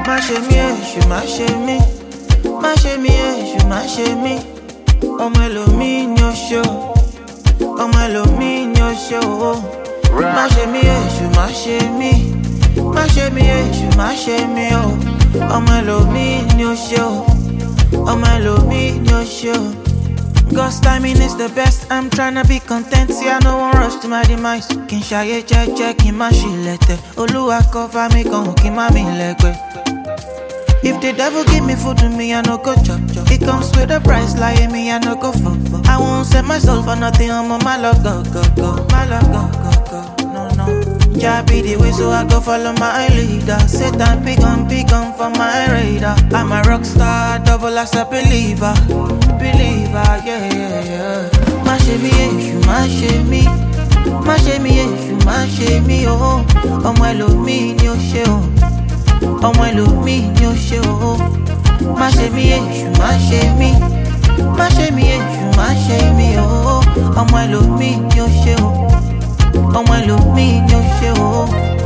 Má ṣe mí èṣù, má ṣe mí. Má ṣe mí èṣù, má ṣe mí. Ọmọ ẹlòmíì ni ó ṣe o. Ọmọ ẹlòmíì ni ó ṣe o. Má ṣe mí èṣù, má ṣe mí. Má ṣe mí èṣù, má ṣe mí o. Ọmọ ẹlòmíì ni ó ṣe o. Ọmọ ẹlòmíì ni ó ṣe o. God's timing is the best, I'm tryna be content. See, I no one rush to my demise. Kin ṣayé jẹ́jẹ́, kin má ṣílẹ̀tẹ̀. Olúwa cover me, kan kin má mi lẹ́gbẹ́. If the devil give me food to me, I no go chop chop. It comes with a price, like me, I no go fuck. I won't set my soul for nothing, I'm on my love, go, go, go. My love, go, go, go, no, no. Jah be the way, so I go follow my leader. Satan pick on for my radar. I'm a rock star, double as a believer. Believer, yeah, yeah, yeah. Má ṣe mí èṣù, má ṣe mí. Má ṣe mí èṣù, má ṣe mí, oh. Ọmọ ẹlòmíì ni ó ṣe o. Ọmọ ẹlòmíì ni ó ṣe o. Má ṣe mí èṣù, má ṣe mí. Má ṣe mí èṣù, má ṣe mí, oh. Ọmọ ẹlòmíì ni ó ṣe o. Ọmọ ẹlòmíì ni ó ṣe o.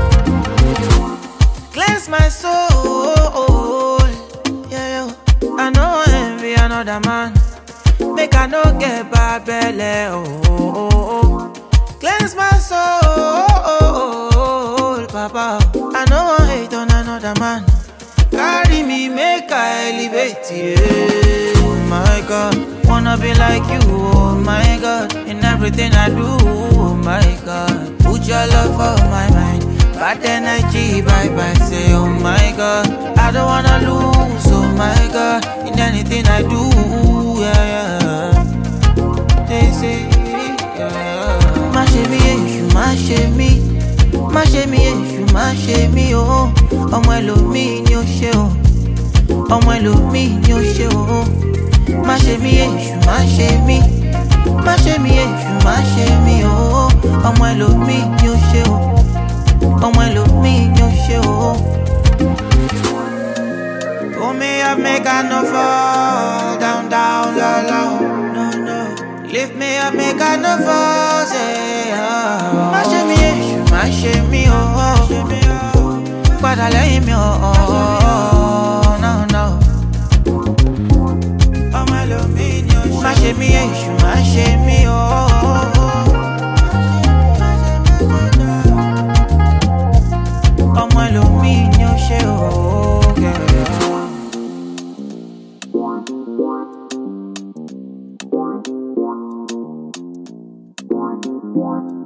Cleanse my soul, yeah, yeah. I no envy another man. Make I no get bad belly, oh. Cleanse my soul, Papa. I no want hate on another man. Carry me, make I elevate, yeah. Oh my God, wanna be like you, oh my God. In everything I do, oh my God. Put your love for my mind. Bad energy, bye-bye, say, oh my God. I don't wanna lose, oh my God. In anything I do, yeah, yeah. They say, yeah. Má ṣe mí èṣù, má ṣe mí. Má ṣe mí èṣù, má ṣe mí, oh. Ọmọ ẹlòmíì ni ó ṣe o. Ọmọ ẹlòmíì ni ó ṣe o. Má ṣe mí èṣù, má ṣe mí. Má ṣe mí èṣù, má ṣe mí, oh. Ọmọ ẹlòmíì ni ó ṣe o. Ọmọ ẹlòmíì ni ó ṣe o. Pull me up, make I no fall down, down, low, low. No, no. Lift me up, make I no fall, say, oh. Má ṣe mí èṣù, má ṣe mí, oh. Padà lẹ́yìn mi, oh, no, no. Ọmọ ẹlòmíì ni ó ṣe o. Má ṣe mí èṣù, má ṣe mí, oh. Ọmọ ẹlòmíì ni ó ṣe o. One.